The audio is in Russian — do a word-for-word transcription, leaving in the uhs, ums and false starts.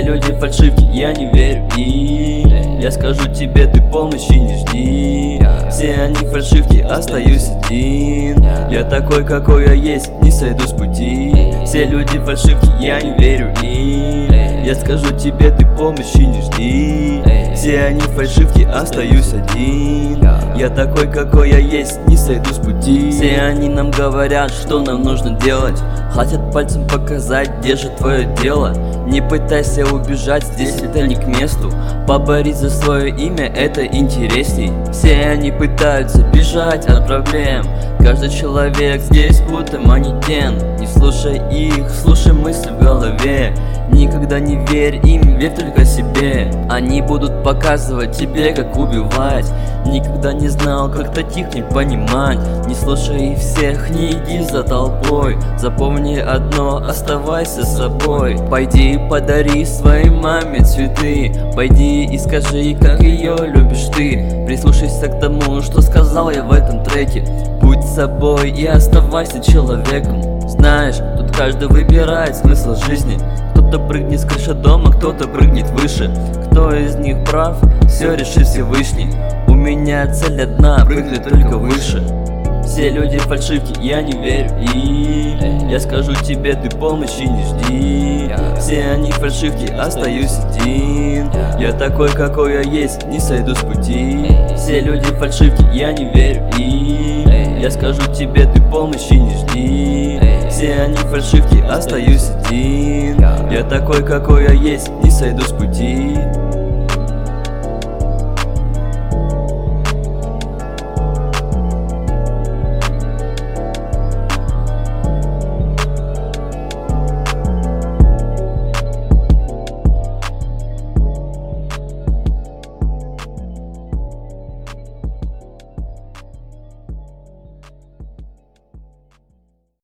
люди фальшивки, я не верю им. Я скажу тебе, ты помощи не жди. Все они фальшивки, остаюсь один. Я такой, какой я есть, не сойду с пути. Все люди фальшивки, я не верю им. Я скажу тебе, ты помощи не жди. Все они фальшивки, остаюсь один. Я такой, какой я есть, не сойду с пути. Все они нам говорят, что нам нужно делать. Хотят пальцем показать, где же твое дело. Не пытайся убежать, здесь это не к месту. Поборись за свое имя, это интересней. Все они пытаются бежать от проблем. Каждый человек здесь будто манекен. Не слушай их, слушай мысли в голове. Никогда не верь им, верь только себе. Они будут показывать тебе, как убивать. Никогда не знал, как таких не понимать. Не слушай их всех, не иди за толпой. Запомни одно, оставайся собой. Пойди и подари своей маме цветы. Пойди и скажи, как ее любишь ты. Прислушайся к тому, что сказал я в этом треке. Будь собой и оставайся человеком. Знаешь, тут каждый выбирает смысл жизни. Кто-то прыгнет с крыши дома, кто-то прыгнет выше. Кто из них прав, все решит Всевышний. У меня цель одна, прыгнуть только выше. Все люди фальшивки, я не верю им. Я скажу тебе, ты помощи не жди. Все они фальшивки, остаюсь один. Я такой, какой я есть, не сойду с пути. Все люди фальшивки, я не верю им. Я скажу тебе, ты помощи не жди. Все они фальшивки, остаюсь один. Я такой, какой я есть, не сойду с пути.